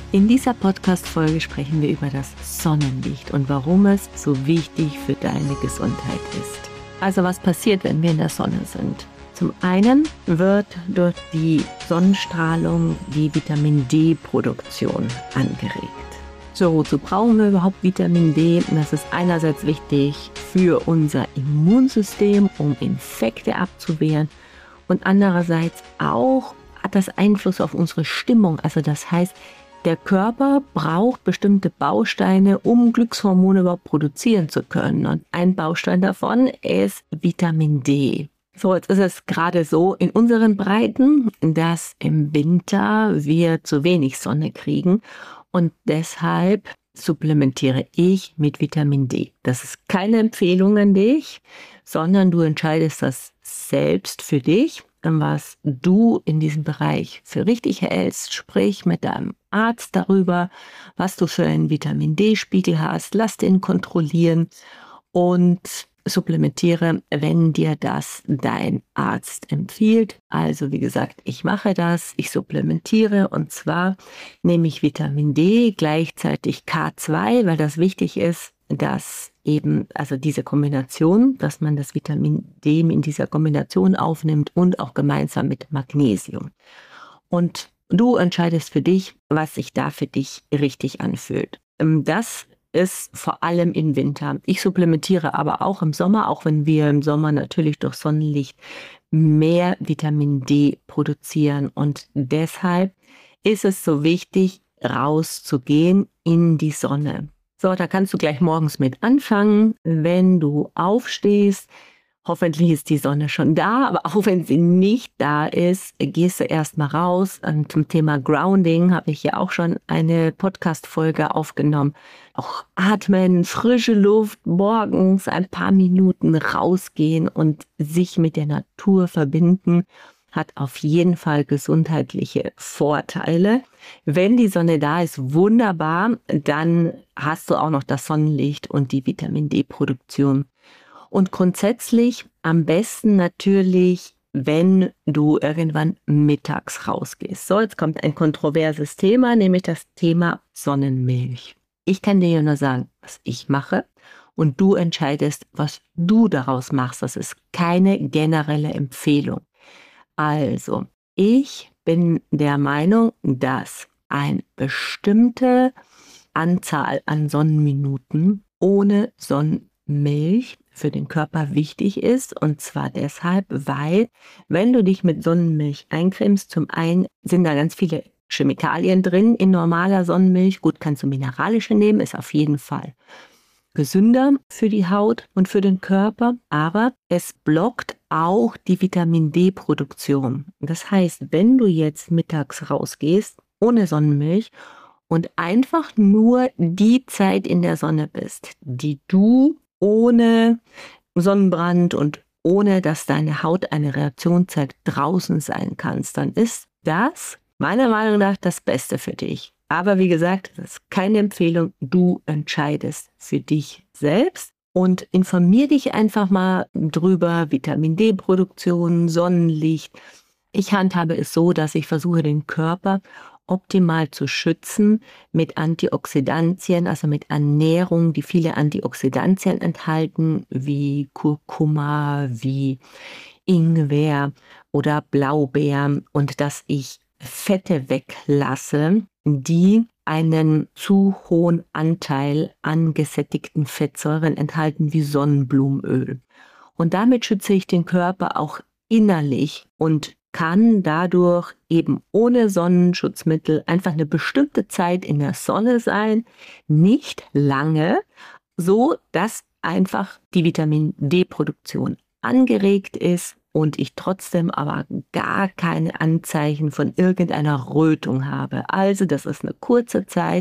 In dieser Podcast-Folge sprechen wir über das Sonnenlicht und warum es so wichtig für deine Gesundheit ist. Also was passiert, wenn wir in der Sonne sind? Zum einen wird durch die Sonnenstrahlung die Vitamin-D-Produktion angeregt. So, wozu brauchen wir überhaupt Vitamin D? Das ist einerseits wichtig für unser Immunsystem, um Infekte abzuwehren, und andererseits auch hat das Einfluss auf unsere Stimmung. Also das heißt, der Körper braucht bestimmte Bausteine, um Glückshormone überhaupt produzieren zu können. Und ein Baustein davon ist Vitamin D. So, jetzt ist es gerade so in unseren Breiten, dass im Winter wir zu wenig Sonne kriegen. Und deshalb supplementiere ich mit Vitamin D. Das ist keine Empfehlung an dich, sondern du entscheidest das selbst für dich, was du in diesem Bereich für richtig hältst. Sprich mit deinem Arzt darüber, was du für einen Vitamin D-Spiegel hast. Lass den kontrollieren und supplementiere, wenn dir das dein Arzt empfiehlt. Also wie gesagt, ich mache das, ich supplementiere, und zwar nehme ich Vitamin D, gleichzeitig K2, weil das wichtig ist, dass eben, also diese Kombination, dass man das Vitamin D in dieser Kombination aufnimmt und auch gemeinsam mit Magnesium. Und du entscheidest für dich, was sich da für dich richtig anfühlt. Das ist vor allem im Winter. Ich supplementiere aber auch im Sommer, auch wenn wir im Sommer natürlich durch Sonnenlicht mehr Vitamin D produzieren. Und deshalb ist es so wichtig, rauszugehen in die Sonne. So, da kannst du gleich morgens mit anfangen, wenn du aufstehst. Hoffentlich ist die Sonne schon da, aber auch wenn sie nicht da ist, gehst du erstmal raus. Und zum Thema Grounding habe ich ja auch schon eine Podcast-Folge aufgenommen. Auch atmen, frische Luft, morgens ein paar Minuten rausgehen und sich mit der Natur verbinden, hat auf jeden Fall gesundheitliche Vorteile. Wenn die Sonne da ist, wunderbar, dann hast du auch noch das Sonnenlicht und die Vitamin D-Produktion. Und grundsätzlich am besten natürlich, wenn du irgendwann mittags rausgehst. So, jetzt kommt ein kontroverses Thema, nämlich das Thema Sonnenmilch. Ich kann dir ja nur sagen, was ich mache, und du entscheidest, was du daraus machst. Das ist keine generelle Empfehlung. Also, ich bin der Meinung, dass eine bestimmte Anzahl an Sonnenminuten ohne Sonnenmilch für den Körper wichtig ist, und zwar deshalb, weil, wenn du dich mit Sonnenmilch eincremst, zum einen sind da ganz viele Chemikalien drin in normaler Sonnenmilch. Gut, kannst du mineralische nehmen, ist auf jeden Fall gesünder für die Haut und für den Körper, aber es blockt auch die Vitamin D-Produktion. Das heißt, wenn du jetzt mittags rausgehst ohne Sonnenmilch und einfach nur die Zeit in der Sonne bist, die du ohne Sonnenbrand und ohne dass deine Haut eine Reaktion zeigt, draußen sein kannst, dann ist das meiner Meinung nach das Beste für dich. Aber wie gesagt, das ist keine Empfehlung. Du entscheidest für dich selbst und informier dich einfach mal drüber. Vitamin D-Produktion, Sonnenlicht. Ich handhabe es so, dass ich versuche, den Körper optimal zu schützen mit Antioxidantien, also mit Ernährung, die viele Antioxidantien enthalten, wie Kurkuma, wie Ingwer oder Blaubeeren, und dass ich Fette weglasse, die einen zu hohen Anteil an gesättigten Fettsäuren enthalten, wie Sonnenblumenöl. Und damit schütze ich den Körper auch innerlich und kann dadurch eben ohne Sonnenschutzmittel einfach eine bestimmte Zeit in der Sonne sein, nicht lange, so dass einfach die Vitamin D-Produktion angeregt ist und ich trotzdem aber gar keine Anzeichen von irgendeiner Rötung habe. Also das ist eine kurze Zeit,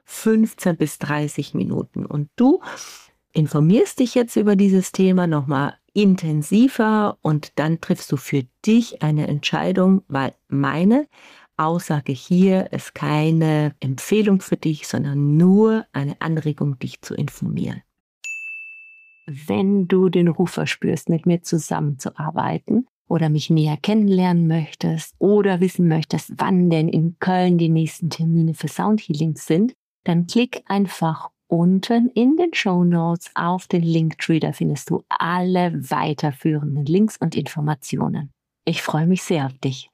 15 bis 30 Minuten. Und du informierst dich jetzt über dieses Thema nochmal intensiver und dann triffst du für dich eine Entscheidung, weil meine Aussage hier ist keine Empfehlung für dich, sondern nur eine Anregung, dich zu informieren. Wenn du den Ruf verspürst, mit mir zusammenzuarbeiten, oder mich näher kennenlernen möchtest oder wissen möchtest, wann denn in Köln die nächsten Termine für Soundhealings sind, dann klick einfach unten in den Shownotes auf den Linktree. Da findest du alle weiterführenden Links und Informationen. Ich freue mich sehr auf dich.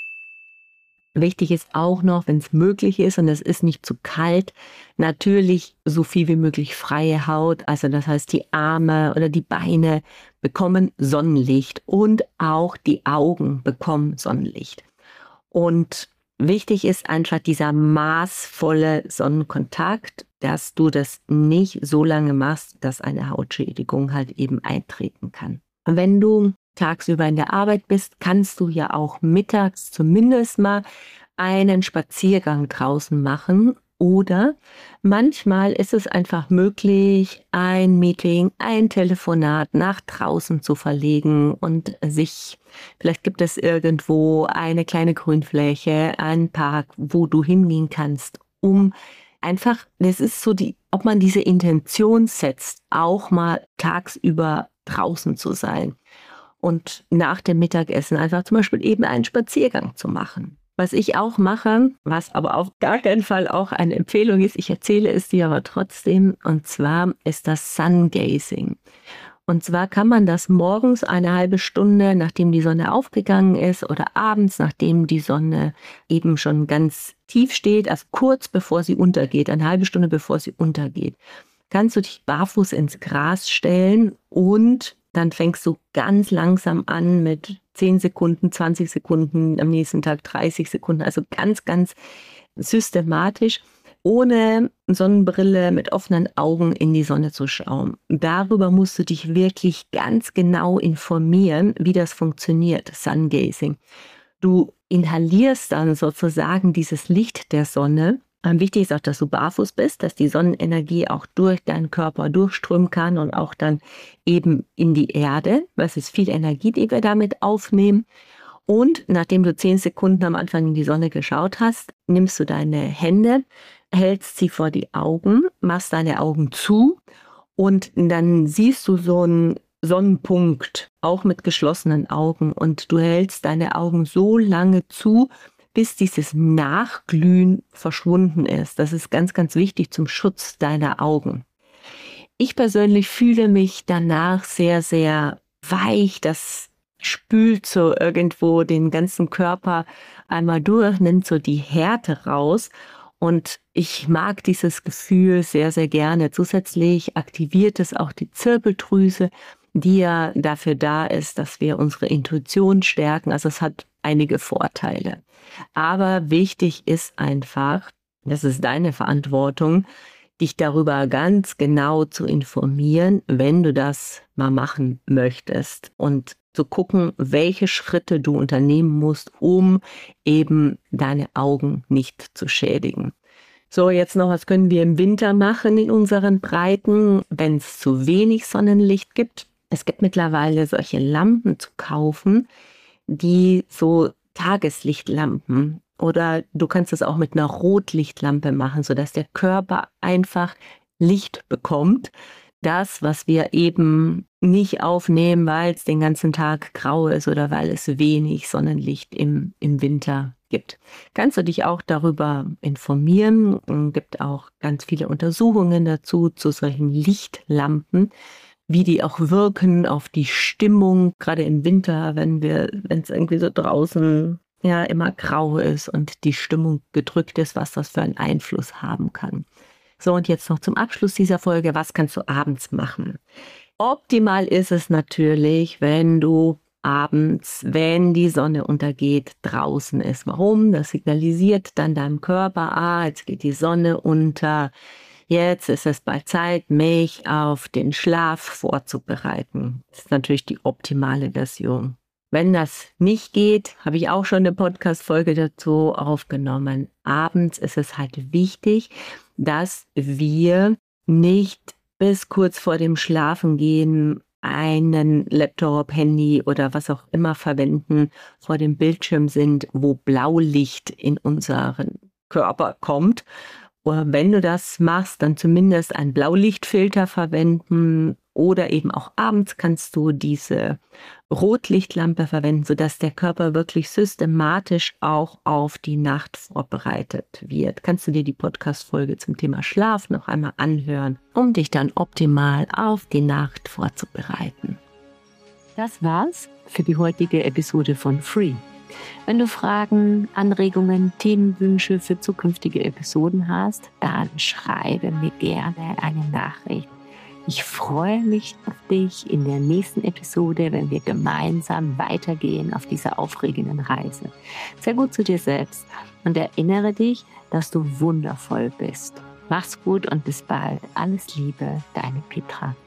Wichtig ist auch noch, wenn es möglich ist und es ist nicht zu kalt, natürlich so viel wie möglich freie Haut. Also das heißt, die Arme oder die Beine bekommen Sonnenlicht und auch die Augen bekommen Sonnenlicht. Und wichtig ist einfach dieser maßvolle Sonnenkontakt, dass du das nicht so lange machst, dass eine Hautschädigung halt eben eintreten kann. Wenn du tagsüber in der Arbeit bist, kannst du ja auch mittags zumindest mal einen Spaziergang draußen machen. Oder manchmal ist es einfach möglich, ein Meeting, ein Telefonat nach draußen zu verlegen und vielleicht gibt es irgendwo eine kleine Grünfläche, einen Park, wo du hingehen kannst, um einfach, das ist so ob man diese Intention setzt, auch mal tagsüber draußen zu sein. Und nach dem Mittagessen einfach zum Beispiel eben einen Spaziergang zu machen. Was ich auch mache, was aber auf gar keinen Fall auch eine Empfehlung ist, ich erzähle es dir aber trotzdem, und zwar ist das Sungazing. Und zwar kann man das morgens eine halbe Stunde, nachdem die Sonne aufgegangen ist, oder abends, nachdem die Sonne eben schon ganz tief steht, also kurz bevor sie untergeht, eine halbe Stunde bevor sie untergeht, kannst du dich barfuß ins Gras stellen und dann fängst du ganz langsam an mit 10 Sekunden, 20 Sekunden, am nächsten Tag 30 Sekunden, also ganz, ganz systematisch, ohne Sonnenbrille, mit offenen Augen in die Sonne zu schauen. Darüber musst du dich wirklich ganz genau informieren, wie das funktioniert, Sungazing. Du inhalierst dann sozusagen dieses Licht der Sonne. Wichtig ist auch, dass du barfuß bist, dass die Sonnenenergie auch durch deinen Körper durchströmen kann und auch dann eben in die Erde. Das ist viel Energie, die wir damit aufnehmen. Und nachdem du 10 Sekunden am Anfang in die Sonne geschaut hast, nimmst du deine Hände, hältst sie vor die Augen, machst deine Augen zu und dann siehst du so einen Sonnenpunkt, auch mit geschlossenen Augen. Und du hältst deine Augen so lange zu, bis dieses Nachglühen verschwunden ist. Das ist ganz, ganz wichtig zum Schutz deiner Augen. Ich persönlich fühle mich danach sehr, sehr weich. Das spült so irgendwo den ganzen Körper einmal durch, nimmt so die Härte raus. Und ich mag dieses Gefühl sehr, sehr gerne. Zusätzlich aktiviert es auch die Zirbeldrüse, die ja dafür da ist, dass wir unsere Intuition stärken. Also es hat einige Vorteile. Aber wichtig ist einfach, das ist deine Verantwortung, dich darüber ganz genau zu informieren, wenn du das mal machen möchtest und zu gucken, welche Schritte du unternehmen musst, um eben deine Augen nicht zu schädigen. So, jetzt noch, was können wir im Winter machen in unseren Breiten, wenn es zu wenig Sonnenlicht gibt? Es gibt mittlerweile solche Lampen zu kaufen, die so Tageslichtlampen, oder du kannst es auch mit einer Rotlichtlampe machen, sodass der Körper einfach Licht bekommt. Das, was wir eben nicht aufnehmen, weil es den ganzen Tag grau ist oder weil es wenig Sonnenlicht im Winter gibt. Kannst du dich auch darüber informieren. Es gibt auch ganz viele Untersuchungen dazu, zu solchen Lichtlampen, wie die auch wirken auf die Stimmung, gerade im Winter, wenn es irgendwie so draußen ja immer grau ist und die Stimmung gedrückt ist, was das für einen Einfluss haben kann. So, und jetzt noch zum Abschluss dieser Folge, was kannst du abends machen? Optimal ist es natürlich, wenn du abends, wenn die Sonne untergeht, draußen ist. Warum? Das signalisiert dann deinem Körper, jetzt geht die Sonne unter. Jetzt ist es bald Zeit, mich auf den Schlaf vorzubereiten. Das ist natürlich die optimale Version. Wenn das nicht geht, habe ich auch schon eine Podcast-Folge dazu aufgenommen. Abends ist es halt wichtig, dass wir nicht bis kurz vor dem Schlafengehen einen Laptop, Handy oder was auch immer verwenden, vor dem Bildschirm sind, wo Blaulicht in unseren Körper kommt. Oder wenn du das machst, dann zumindest einen Blaulichtfilter verwenden Oder eben auch abends kannst du diese Rotlichtlampe verwenden, sodass der Körper wirklich systematisch auch auf die Nacht vorbereitet wird. Kannst du dir die Podcast-Folge zum Thema Schlaf noch einmal anhören, um dich dann optimal auf die Nacht vorzubereiten. Das war's für die heutige Episode von Free. Wenn du Fragen, Anregungen, Themenwünsche für zukünftige Episoden hast, dann schreibe mir gerne eine Nachricht. Ich freue mich auf dich in der nächsten Episode, wenn wir gemeinsam weitergehen auf dieser aufregenden Reise. Sei gut zu dir selbst und erinnere dich, dass du wundervoll bist. Mach's gut und bis bald. Alles Liebe, deine Petra.